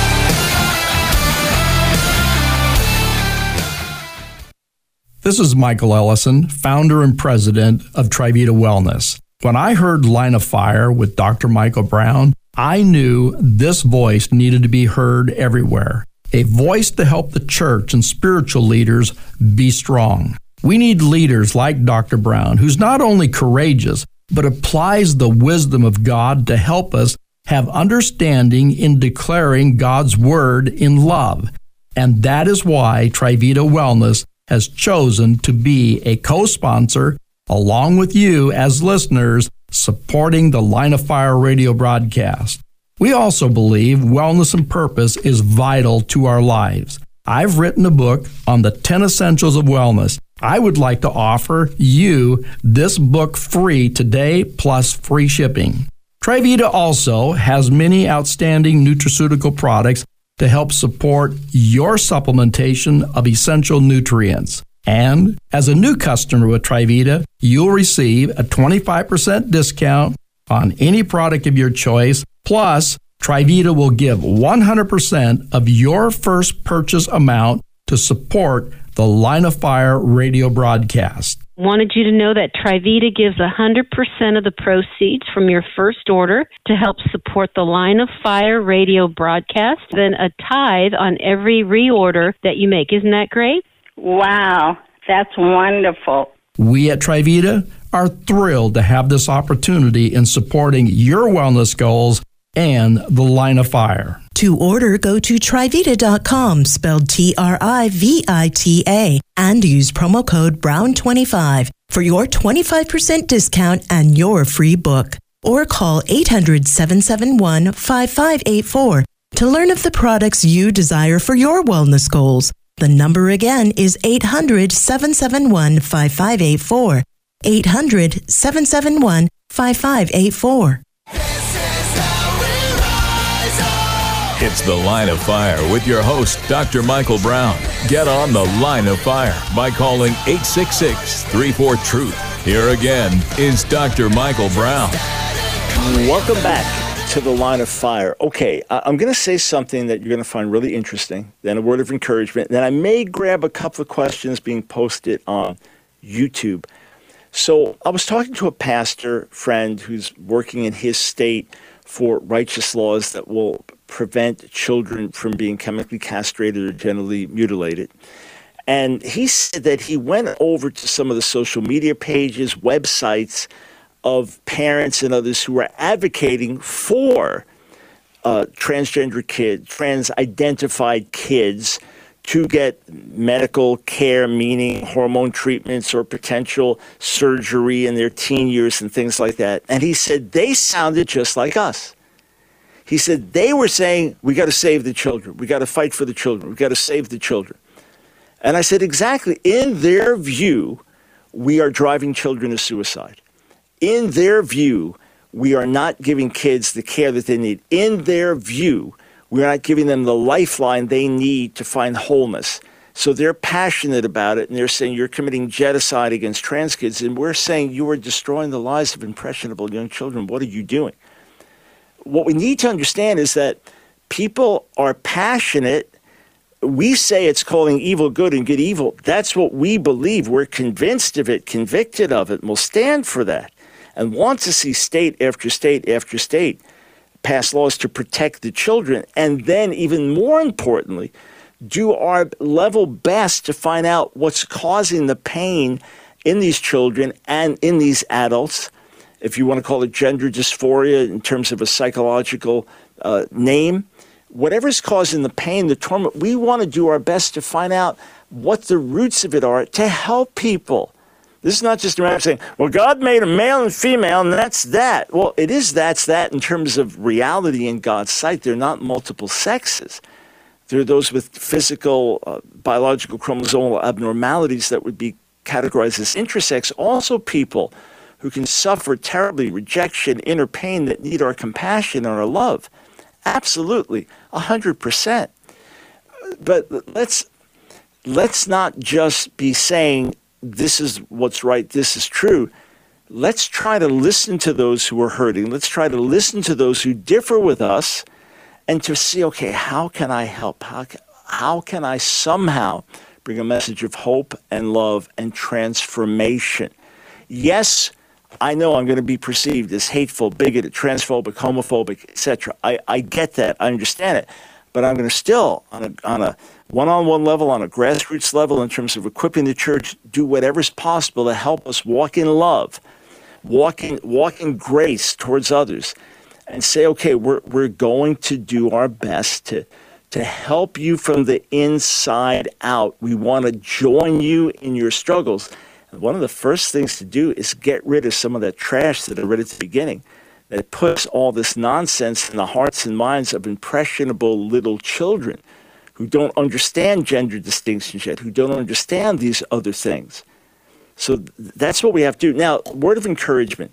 This is Michael Ellison, founder and president of Trivita Wellness. When I heard Line of Fire with Doctor Michael Brown, I knew this voice needed to be heard everywhere. A voice to help the church and spiritual leaders be strong. We need leaders like Doctor Brown, who's not only courageous, but applies the wisdom of God to help us have understanding in declaring God's word in love. And that is why Trivita Wellness has chosen to be a co-sponsor, along with you as listeners, supporting the Line of Fire radio broadcast. We also believe wellness and purpose is vital to our lives. I've written a book on the ten essentials of wellness. I would like to offer you this book free today, plus free shipping. Trivita also has many outstanding nutraceutical products to help support your supplementation of essential nutrients. And as a new customer with Trivita, you'll receive a twenty-five percent discount on any product of your choice. Plus, Trivita will give one hundred percent of your first purchase amount to support the Line of Fire radio broadcast. Wanted you to know that Trivita gives one hundred percent of the proceeds from your first order to help support the Line of Fire radio broadcast, then a tithe on every reorder that you make. Isn't that great? Wow, that's wonderful. We at Trivita are thrilled to have this opportunity in supporting your wellness goals and the Line of Fire. To order, go to Trivita dot com, spelled T R I V I T A, and use promo code Brown twenty-five for your twenty-five percent discount and your free book. Or call eight hundred, seven seven one, five five eight four to learn of the products you desire for your wellness goals. The number again is eight hundred, seven seven one, five five eight four. eight hundred, seven seven one, five five eight four. It's the Line of Fire with your host, Doctor Michael Brown. Get on the Line of Fire by calling eight six six, three four, TRUTH. Here again is Doctor Michael Brown. Welcome back to the line of fire. Okay, I'm going to say something that you're going to find really interesting, then a word of encouragement. Then I may grab a couple of questions being posted on YouTube. So I was talking to a pastor friend who's working in his state for righteous laws that will prevent children from being chemically castrated or genitally mutilated. And he said that he went over to some of the social media pages, websites of parents and others who are advocating for uh, transgender kids, trans-identified kids to get medical care, meaning hormone treatments or potential surgery in their teen years and things like that. And he said they sounded just like us. He said they were saying, we got to save the children. We got to fight for the children. We got to save the children. And I said, exactly. In their view, we are driving children to suicide. In their view, we are not giving kids the care that they need. In their view, we're not giving them the lifeline they need to find wholeness. So they're passionate about it, and they're saying you're committing genocide against trans kids, and we're saying you are destroying the lives of impressionable young children. What are you doing? What we need to understand is that people are passionate. We say it's calling evil good and good evil. That's what we believe. We're convinced of it, convicted of it, and we'll stand for that, and want to see state after state after state pass laws to protect the children, and then even more importantly, do our level best to find out what's causing the pain in these children and in these adults, if you want to call it gender dysphoria in terms of a psychological uh, name. Whatever's causing the pain, the torment, we want to do our best to find out what the roots of it are to help people. This is not just a matter of saying, well, God made a male and female, and that's that. Well, it is that's that in terms of reality in God's sight. They're not multiple sexes. They're those with physical, uh, biological, chromosomal abnormalities that would be categorized as intersex. Also people who can suffer terribly rejection, inner pain that need our compassion and our love. Absolutely, one hundred percent. But let's, let's not just be saying, this is what's right, this is true. Let's try to listen to those who are hurting. Let's try to listen to those who differ with us and to see, okay, how can I help? How can, how can I somehow bring a message of hope and love and transformation? Yes, I know I'm going to be perceived as hateful, bigoted, transphobic, homophobic, et cetera. I, I get that. I understand it. But I'm going to still, on a, on a one-on-one level, on a grassroots level, in terms of equipping the church, do whatever's possible to help us walk in love, walk in, walk in grace towards others, and say, okay, we're, we're going to do our best to, to help you from the inside out. We want to join you in your struggles. And one of the first things to do is get rid of some of that trash that I read at the beginning, that puts all this nonsense in the hearts and minds of impressionable little children who don't understand gender distinctions yet, who don't understand these other things. So that's what we have to do. Now, word of encouragement.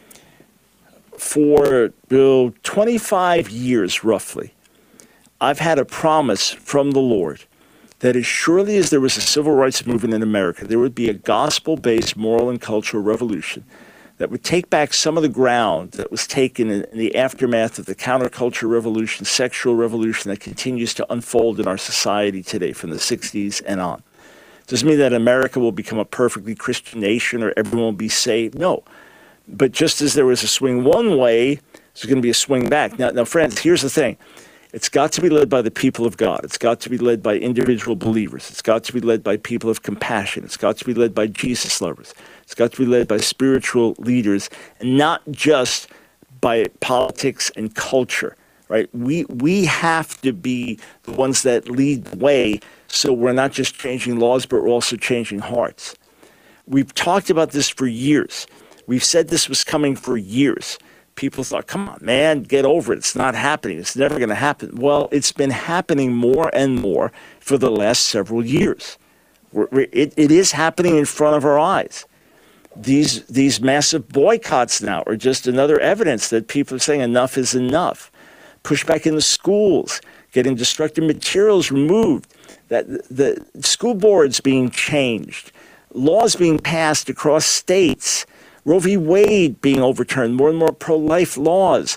For uh, twenty-five years, roughly, I've had a promise from the Lord that as surely as there was a civil rights movement in America, there would be a gospel-based moral and cultural revolution that would take back some of the ground that was taken in, in the aftermath of the counterculture revolution, sexual revolution that continues to unfold in our society today from the sixties and on. Doesn't mean that America will become a perfectly Christian nation or everyone will be saved. No. But just as there was a swing one way, there's going to be a swing back. Now, now, friends, here's the thing. It's got to be led by the people of God. It's got to be led by individual believers. It's got to be led by people of compassion. It's got to be led by Jesus lovers. It's got to be led by spiritual leaders, and not just by politics and culture, right? We we have to be the ones that lead the way, so we're not just changing laws, but we're also changing hearts. We've talked about this for years. We've said this was coming for years. People thought, come on, man, get over it. It's not happening. It's never going to happen. Well, it's been happening more and more for the last several years. We're, we're, it, it is happening in front of our eyes. These, these massive boycotts now are just another evidence that people are saying enough is enough. Pushback in the schools, getting destructive materials removed, that the school boards being changed, laws being passed across states, Roe v. Wade being overturned, more and more pro-life laws,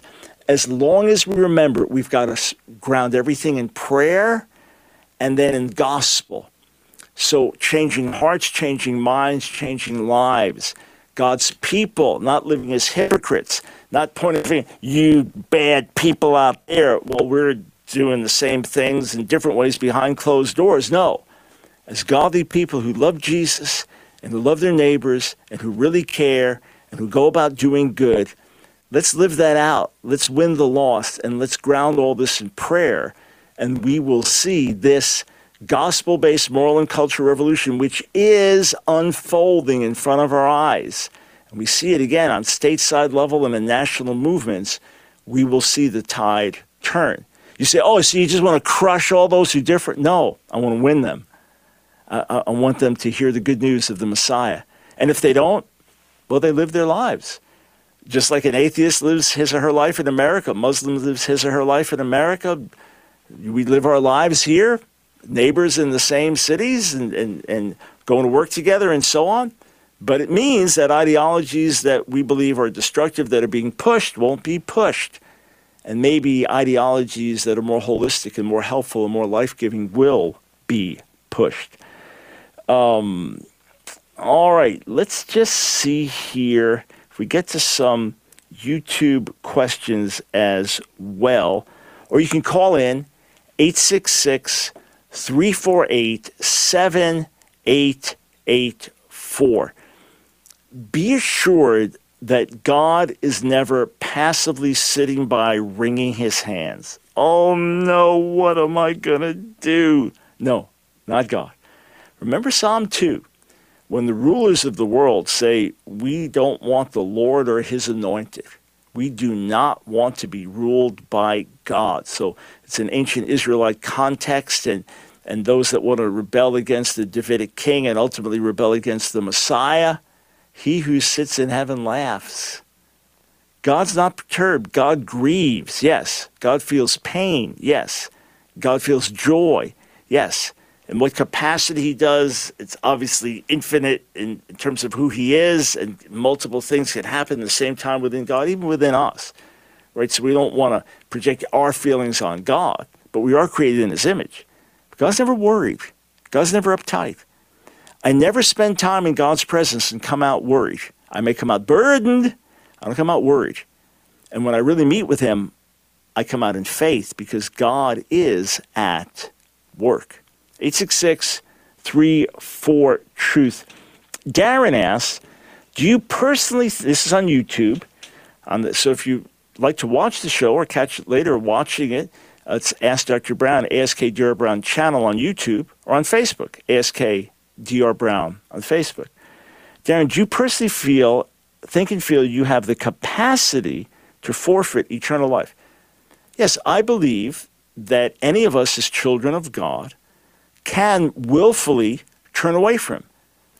as long as we remember, we've got to ground everything in prayer and then in gospel. So changing hearts, changing minds, changing lives. God's people, not living as hypocrites, not pointing finger, you bad people out there. Well, we're doing the same things in different ways behind closed doors. No. As godly people who love Jesus and who love their neighbors and who really care and who go about doing good, let's live that out. Let's win the lost, and let's ground all this in prayer, and we will see this gospel-based moral and cultural revolution, which is unfolding in front of our eyes. And we see it again on stateside level and in national movements. We will see the tide turn. You say, oh, so you just want to crush all those who differ? No, I want to win them. I, I want them to hear the good news of the Messiah. And if they don't, well, they live their lives. Just like an atheist lives his or her life in America, a Muslim lives his or her life in America, we live our lives here, neighbors in the same cities and, and, and going to work together and so on. But it means that ideologies that we believe are destructive, that are being pushed, won't be pushed. And maybe ideologies that are more holistic and more helpful and more life-giving will be pushed. Um, all right, let's just see here. If we get to some YouTube questions as well, or you can call in eight six six, three four eight, seven eight eight four. Be assured that God is never passively sitting by wringing his hands. Oh no, what am I going to do? No, not God. Remember Psalm two, when the rulers of the world say, we don't want the Lord or his anointed. We do not want to be ruled by God. So it's an ancient Israelite context, and, and those that want to rebel against the Davidic king and ultimately rebel against the Messiah, he who sits in heaven laughs. God's not perturbed. God grieves, yes. God feels pain, yes. God feels joy, yes. In what capacity he does, it's obviously infinite in, in terms of who he is, and multiple things can happen at the same time within God, even within us, right? So we don't want to project our feelings on God, but we are created in his image. God's never worried. God's never uptight. I never spend time in God's presence and come out worried. I may come out burdened. I don't come out worried. And when I really meet with him, I come out in faith because God is at work. eight six six, three four, truth. Darren asks, do you personally, this is on YouTube, on the, so if you like to watch the show or catch it later watching it, uh, it's Ask Doctor Brown, A S K D R Brown channel on YouTube, or on Facebook, A S K D R Brown on Facebook. Darren, do you personally feel, think and feel you have the capacity to forfeit eternal life? Yes, I believe that any of us as children of God can willfully turn away from him.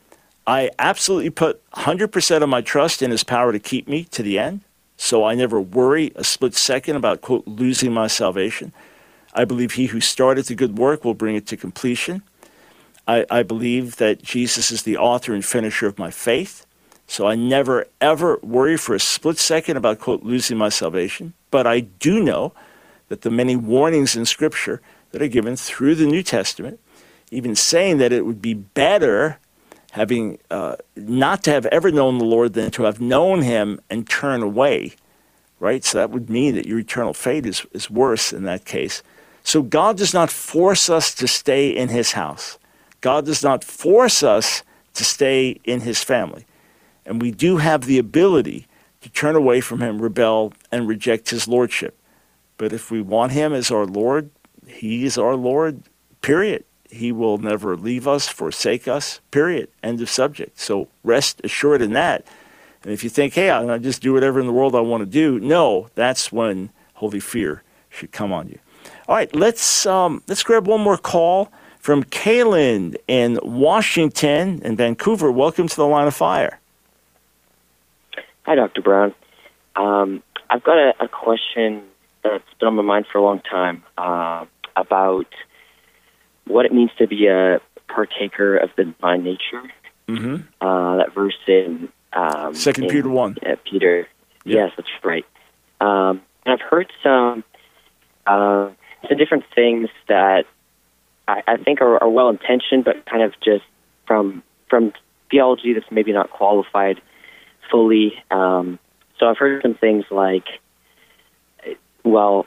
I absolutely put one hundred percent of my trust in his power to keep me to the end, so I never worry a split second about, quote, losing my salvation. I believe he who started the good work will bring it to completion. I, I believe that Jesus is the author and finisher of my faith, so I never, ever worry for a split second about, quote, losing my salvation. But I do know that the many warnings in Scripture that are given through the New Testament, even saying that it would be better having uh, not to have ever known the Lord than to have known him and turn away, right? So that would mean that your eternal fate is, is worse in that case. So God does not force us to stay in his house. God does not force us to stay in his family. And we do have the ability to turn away from him, rebel, and reject his lordship. But if we want him as our Lord, he is our Lord, period. He will never leave us, forsake us, period. End of subject. So rest assured in that. And if you think, hey, I'll just do whatever in the world I want to do, no, that's when holy fear should come on you. All right, let's um, let's grab one more call from Kaylin in Washington and Vancouver. Welcome to the Line of Fire. Hi, Doctor Brown. Um, I've got a, a question that's been on my mind for a long time uh, about what it means to be a partaker of the divine nature. Mm-hmm. Uh, that verse in um, Second in, Peter one. Uh, Peter, yeah. Yes, that's right. Um, and I've heard some uh, some different things that I, I think are, are well intentioned, but kind of just from from theology that's maybe not qualified fully. Um, so I've heard some things like, well,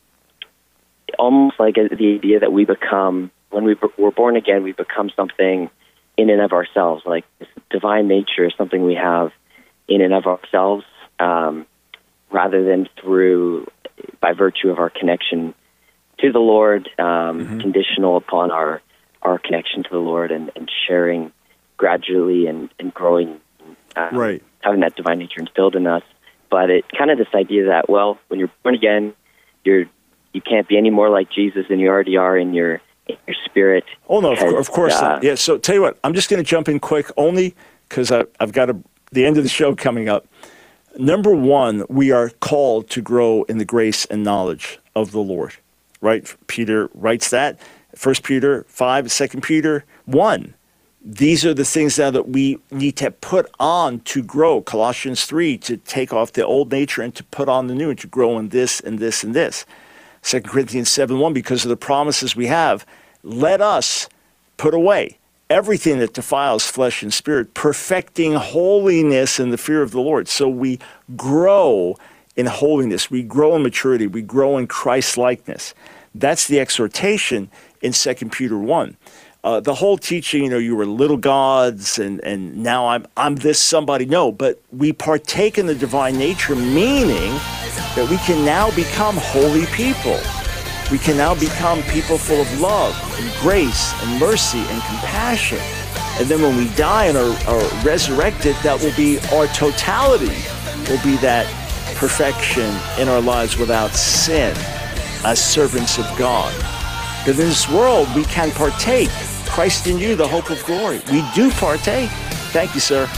almost like the idea that we become, when we we're born again, we become something in and of ourselves. Like this divine nature is something we have in and of ourselves, um, rather than through, by virtue of our connection to the Lord, um, mm-hmm. conditional upon our, our connection to the Lord and, and sharing gradually and, and growing, um, right. having that divine nature instilled in us. But it kind of this idea that, well, when you're born again, you're you can't be any more like Jesus than you already are in your in your spirit. Oh no, of, of course uh, not. Yeah. So tell you what, I'm just going to jump in quick, only because I've got a, the end of the show coming up. Number one, we are called to grow in the grace and knowledge of the Lord. Right? Peter writes that. First Peter five, Second Peter one. These are the things now that we need to put on to grow. Colossians three, to take off the old nature and to put on the new, and to grow in this and this and this. Second Corinthians seven one, because of the promises we have, let us put away everything that defiles flesh and spirit, perfecting holiness in the fear of the Lord. So we grow in holiness. We grow in maturity. We grow in Christ-likeness. That's the exhortation in Second Peter one. Uh, the whole teaching, you know, you were little gods and, and now I'm I'm this somebody. No, but we partake in the divine nature, meaning that we can now become holy people. We can now become people full of love and grace and mercy and compassion. And then when we die and are, are resurrected, that will be our totality, will be that perfection in our lives without sin as servants of God. But in this world, we can partake. Christ in you, the hope of glory. We do partake. Thank you, sir.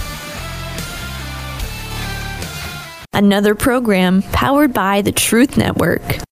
Another program powered by the Truth Network.